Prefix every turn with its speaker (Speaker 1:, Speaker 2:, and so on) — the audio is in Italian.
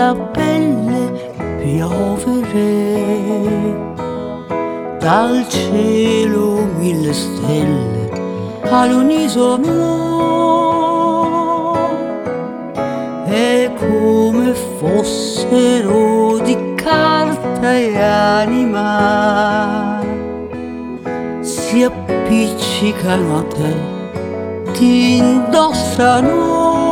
Speaker 1: sulla pelle piovere, dal cielo mille stelle all'unisono, e come fossero di carta e anima si appiccicano a te, ti indossano